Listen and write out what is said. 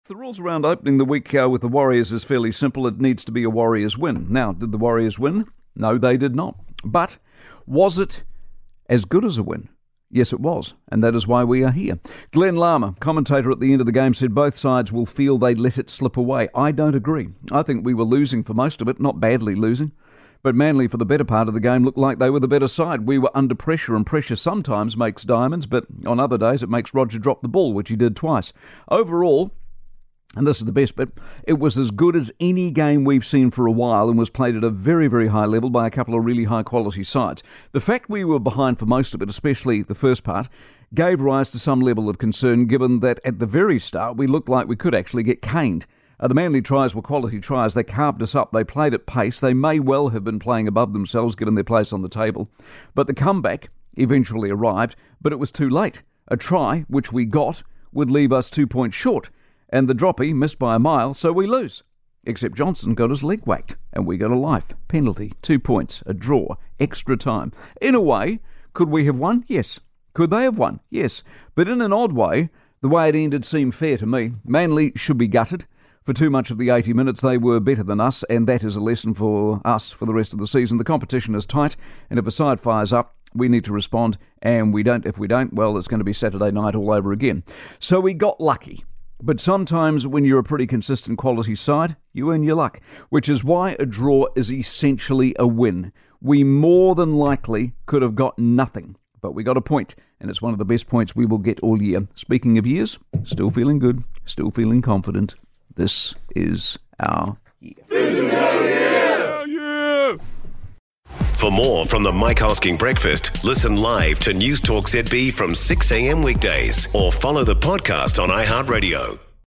The rules around opening the week with the Warriors is fairly simple. It needs to be a Warriors win. Now, did the Warriors win? No, they did not. But was it as good as a win? Yes, it was, and that is why we are here. Glenn Lama, commentator at the end of the game, said both sides will feel they let it slip away. I don't agree. I think we were losing for most of it, not badly losing. But Manly, for the better part of the game, looked like they were the better side. We were under pressure, and pressure sometimes makes diamonds, but on other days it makes Roger drop the ball, which he did twice. Overall, and this is the best bit, it was as good as any game we've seen for a while and was played at a very, very high level by a couple of really high-quality sides. The fact we were behind for most of it, especially the first part, gave rise to some level of concern, given that at the very start we looked like we could actually get caned. The Manly tries were quality tries. They carved us up. They played at pace. They may well have been playing above themselves, given their place on the table. But the comeback eventually arrived, but it was too late. A try, which we got, would leave us 2 points short. And the droppy missed by a mile, so we lose. Except Johnson got his leg whacked, and we got a life. Penalty, 2 points, a draw, extra time. In a way, could we have won? Yes. Could they have won? Yes. But in an odd way, the way it ended seemed fair to me. Manly should be gutted. For too much of the 80 minutes, they were better than us, and that is a lesson for us for the rest of the season. The competition is tight, and if a side fires up, we need to respond, and we don't. If we don't, well, it's going to be Saturday night all over again. So we got lucky. But sometimes when you're a pretty consistent quality side, you earn your luck, which is why a draw is essentially a win. We more than likely could have got nothing, but we got a point, and it's one of the best points we will get all year. Speaking of years, still feeling good, still feeling confident. This is our year. This is our year! Yeah! For more from the Mike Hosking Breakfast, listen live to News Talk ZB from 6 a.m. weekdays or follow the podcast on iHeartRadio.